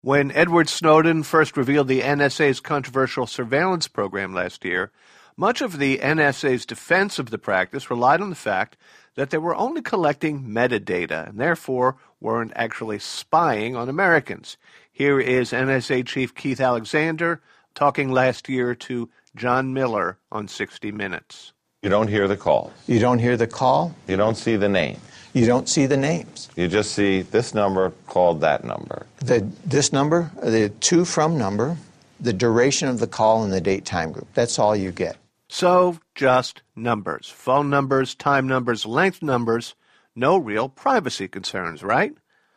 When Edward Snowden first revealed the NSA's controversial surveillance program last year, much of the NSA's defense of the practice relied on the fact that they were only collecting metadata and therefore weren't actually spying on Americans. Here is NSA Chief Keith Alexander talking last year to John Miller on 60 Minutes. You don't hear the calls. You don't hear the call. You don't see the name. You don't see the names. You just see this number called that number. This number, the to from number, the duration of the call, and the date time group. That's all you get. So, just numbers. Phone numbers, time numbers, length numbers. No real privacy concerns, right?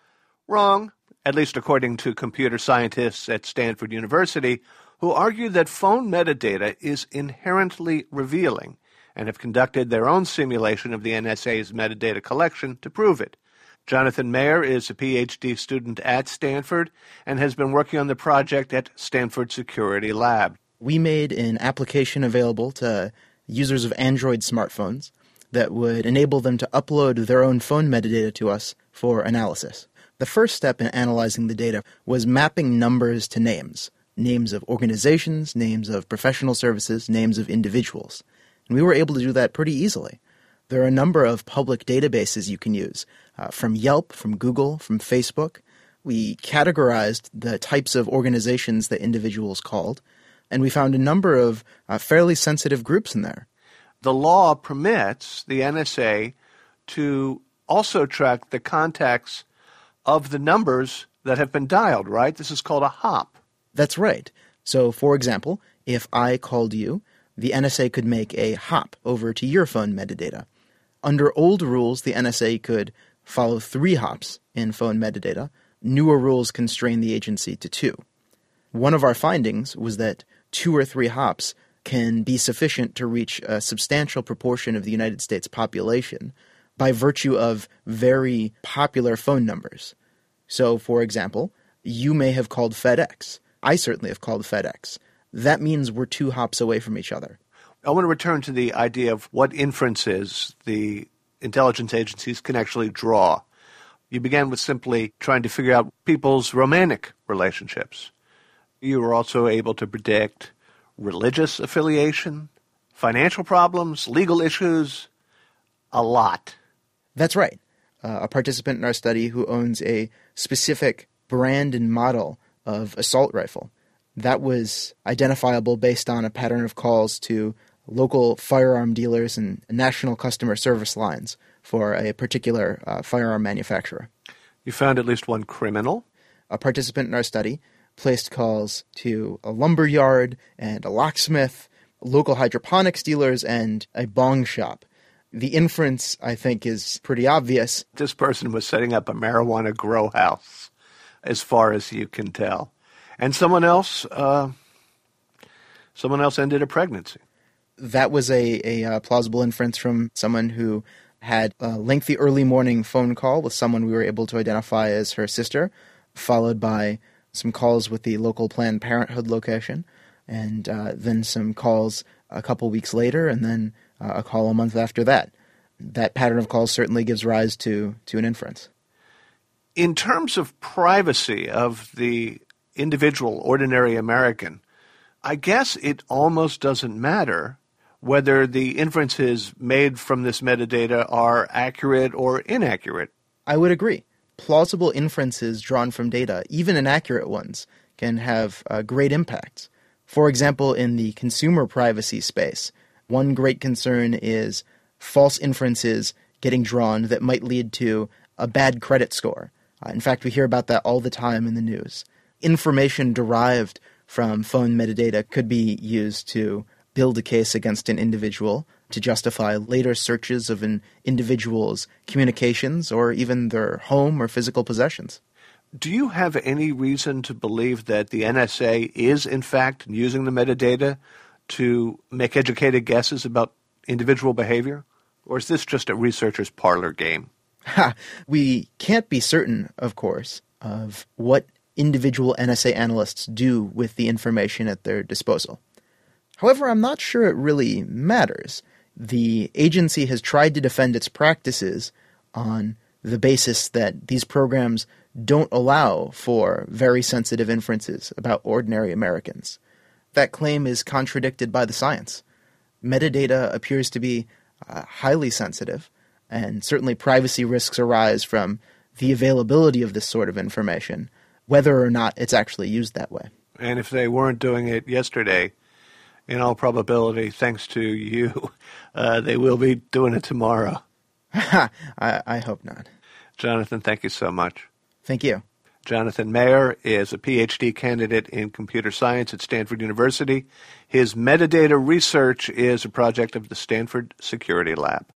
Wrong, at least according to computer scientists at Stanford University, who argue that phone metadata is inherently revealing and have conducted their own simulation of the NSA's metadata collection to prove it. Jonathan Mayer is a PhD student at Stanford and has been working on the project at Stanford Security Lab. We made an application available to users of Android smartphones that would enable them to upload their own phone metadata to us for analysis. The first step in analyzing the data was mapping numbers to names. Names of organizations, names of professional services, names of individuals. And we were able to do that pretty easily. There are a number of public databases you can use, from Yelp, from Google, from Facebook. We categorized the types of organizations that individuals called, and we found a number of fairly sensitive groups in there. The law permits the NSA to also track the contacts of the numbers that have been dialed, right? This is called a hop. That's right. So, for example, if I called you, the NSA could make a hop over to your phone metadata. Under old rules, the NSA could follow 3 hops in phone metadata. Newer rules constrain the agency to 2. One of our findings was that 2 or 3 hops can be sufficient to reach a substantial proportion of the United States population by virtue of very popular phone numbers. So, for example, you may have called FedEx. I certainly have called FedEx. That means we're 2 hops away from each other. I want to return to the idea of what inferences the intelligence agencies can actually draw. You began with simply trying to figure out people's romantic relationships. You were also able to predict religious affiliation, financial problems, legal issues, a lot. That's right. A participant in our study who owns a specific brand and model of assault rifle. That was identifiable based on a pattern of calls to local firearm dealers and national customer service lines for a particular firearm manufacturer. You found at least one criminal? A participant in our study placed calls to a lumber yard and a locksmith, local hydroponics dealers, and a bong shop. The inference, I think, is pretty obvious. This person was setting up a marijuana grow house, as far as you can tell. And someone else ended a pregnancy. That was a plausible inference from someone who had a lengthy early morning phone call with someone we were able to identify as her sister, followed by some calls with the local Planned Parenthood location, and then some calls a couple weeks later, and then a call a month after that. That pattern of calls certainly gives rise to an inference. In terms of privacy of the individual, ordinary American, I guess it almost doesn't matter whether the inferences made from this metadata are accurate or inaccurate. I would agree. Plausible inferences drawn from data, even inaccurate ones, can have great impacts. For example, in the consumer privacy space, one great concern is false inferences getting drawn that might lead to a bad credit score. In fact, we hear about that all the time in the news. Information derived from phone metadata could be used to build a case against an individual to justify later searches of an individual's communications or even their home or physical possessions. Do you have any reason to believe that the NSA is, in fact, using the metadata to make educated guesses about individual behavior? Or is this just a researcher's parlor game? We can't be certain, of course, of what individual NSA analysts do with the information at their disposal. However, I'm not sure it really matters. The agency has tried to defend its practices on the basis that these programs don't allow for very sensitive inferences about ordinary Americans. That claim is contradicted by the science. Metadata appears to be highly sensitive, and certainly privacy risks arise from the availability of this sort of information, whether or not it's actually used that way. And if they weren't doing it yesterday, in all probability, thanks to you, they will be doing it tomorrow. I hope not. Jonathan, thank you so much. Thank you. Jonathan Mayer is a PhD candidate in computer science at Stanford University. His metadata research is a project of the Stanford Security Lab.